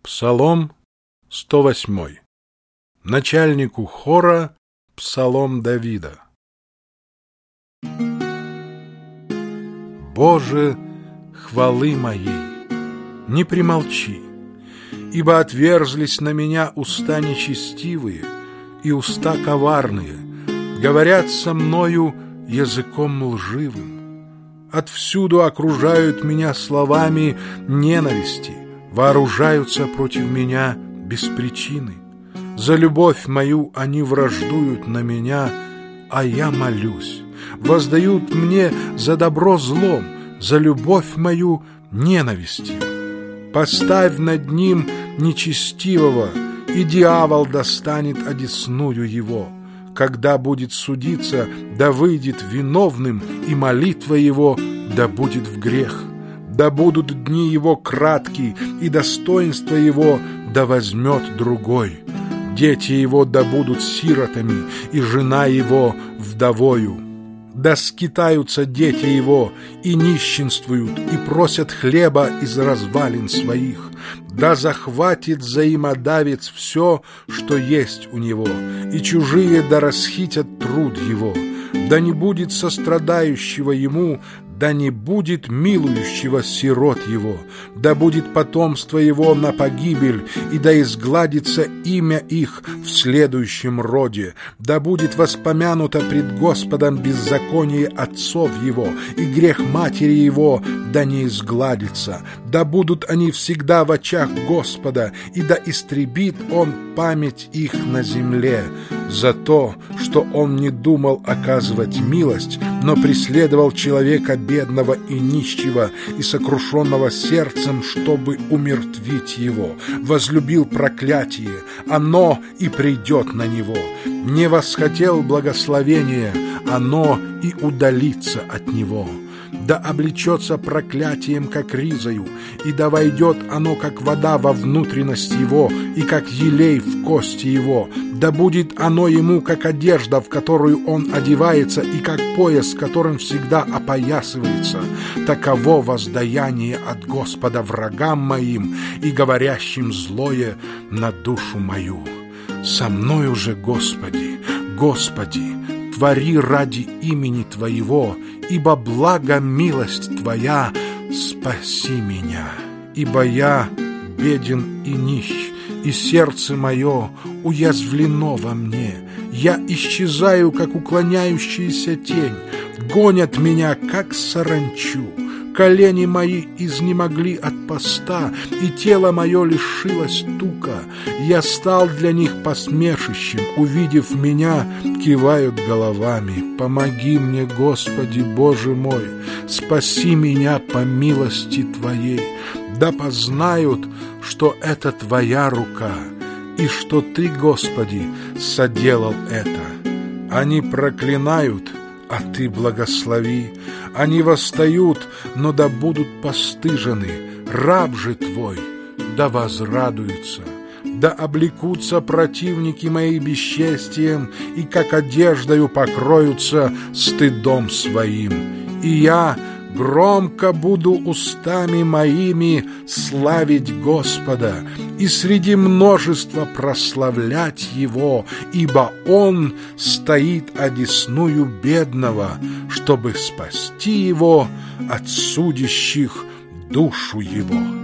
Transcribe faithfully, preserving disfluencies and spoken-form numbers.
Псалом сто восемь. Начальнику хора псалом Давида. Боже, хвалы моей, не примолчи, ибо отверзлись на меня уста нечестивые и уста коварные, говорят со мною языком лживым. Отвсюду окружают меня словами ненависти, вооружаются против меня без причины. За любовь мою они враждуют на меня, а я молюсь. Воздают мне за добро злом, за любовь мою ненавистью. Поставь над ним нечестивого, и дьявол достанет одесную его. Когда будет судиться, да выйдет виновным, и молитва его да будет в грех. Да будут дни его краткие, и достоинство его да возьмет другой. Дети его да будут сиротами, и жена его вдовою. Да скитаются дети его, и нищенствуют, и просят хлеба из развалин своих. Да захватит взаимодавец все, что есть у него, и чужие да расхитят труд его. Да не будет сострадающего ему, да не будет милующего сирот его, да будет потомство его на погибель, и да изгладится имя их в следующем роде, да будет воспомянуто пред Господом беззаконие отцов его, и грех матери его да не изгладится, да будут они всегда в очах Господа, и да истребит он память их на земле, за то, что он не думал оказывать милость, но преследовал человека бедного и нищего и сокрушенного сердцем, чтобы умертвить его. Возлюбил проклятие, оно и придет на него. Не восхотел благословения, оно и удалится от него. Да облечется проклятием, как ризою, и да войдет оно, как вода, во внутренность его, и как елей в кости его. Да будет оно ему, как одежда, в которую он одевается, и как пояс, которым всегда опоясывается. Таково воздаяние от Господа врагам моим и говорящим злое на душу мою. Со мною же, Господи, Господи, твори ради имени Твоего, ибо благо милость Твоя, спаси меня. Ибо я беден и нищ, и сердце мое уязвлено во мне. Я исчезаю, как уклоняющаяся тень, гонят меня, как саранчу. Колени мои изнемогли от поста, и тело мое лишилось тука. Я стал для них посмешищем, увидев меня, кивают головами. Помоги мне, Господи, Боже мой, спаси меня по милости Твоей. Да познают, что это Твоя рука, и что Ты, Господи, соделал это. Они проклинают, а Ты благослови. Они восстают, но да будут постыжены. Раб же Твой да возрадуется. Да облекутся противники мои бесчестием, и как одеждою покроются стыдом своим. И я громко буду устами моими славить Господа и среди множества прославлять Его, ибо Он стоит одесную бедного, чтобы спасти его от судящих душу его.